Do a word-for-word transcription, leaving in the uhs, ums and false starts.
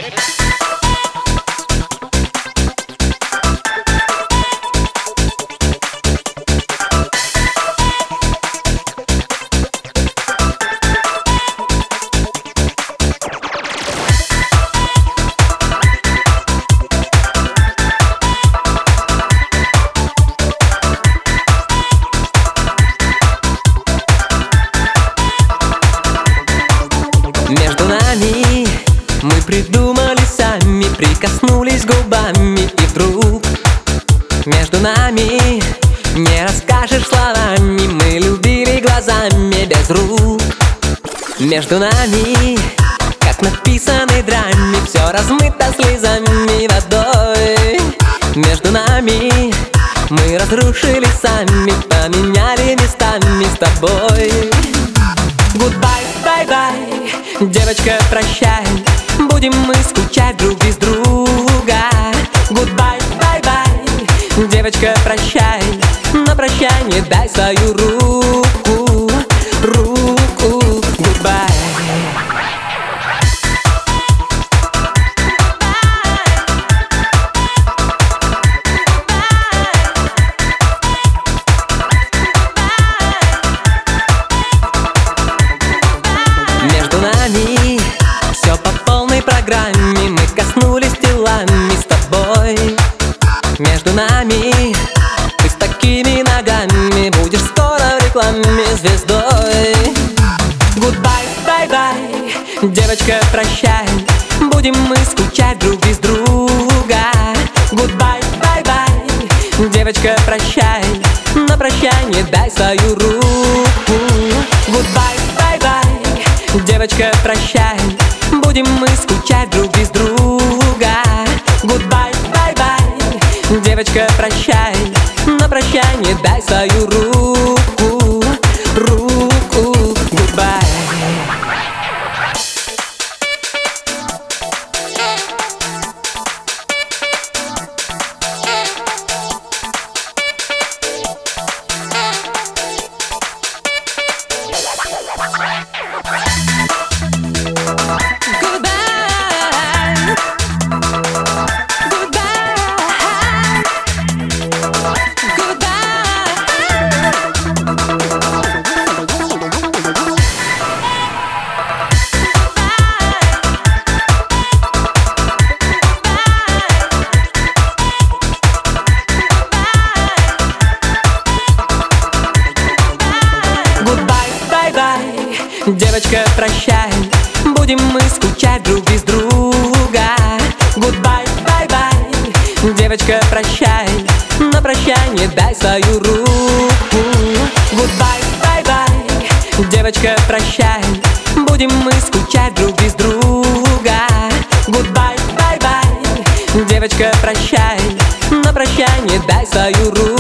Между нами мы придумали сами, прикоснулись губами, и вдруг между нами не расскажешь словами. Мы любили глазами без рук. Между нами, как написанной драме, все размыто слезами и водой. Между нами мы разрушили сами, поменяли местами с тобой. Goodbye, bye-bye, девочка, прощай, будем мы скучать друг без друга. Goodbye, bye-bye, девочка, прощай, на прощание дай свою руку, руку. Goodbye. Между нами все по полной программе, мы коснулись телами с тобой. Между нами ты с такими ногами будешь скоро в рекламе звездой. Goodbye, bye-bye, девочка, прощай, будем мы скучать друг без друга. Goodbye, bye-bye, девочка, прощай, на прощание дай свою руку. Goodbye, bye-bye, девочка, прощай, будем мы скучать друг без друга. Goodbye, bye-bye, девочка, прощай, на прощание дай свою руку, руку. Goodbye. Девочка, прощай, будем мы скучать друг без друга. Goodbye, bye-bye, девочка, прощай, на прощание дай свою руку. Goodbye, bye-bye, девочка, прощай, будем мы скучать друг без друга. Goodbye, bye-bye, девочка, прощай, на прощание дай свою руку.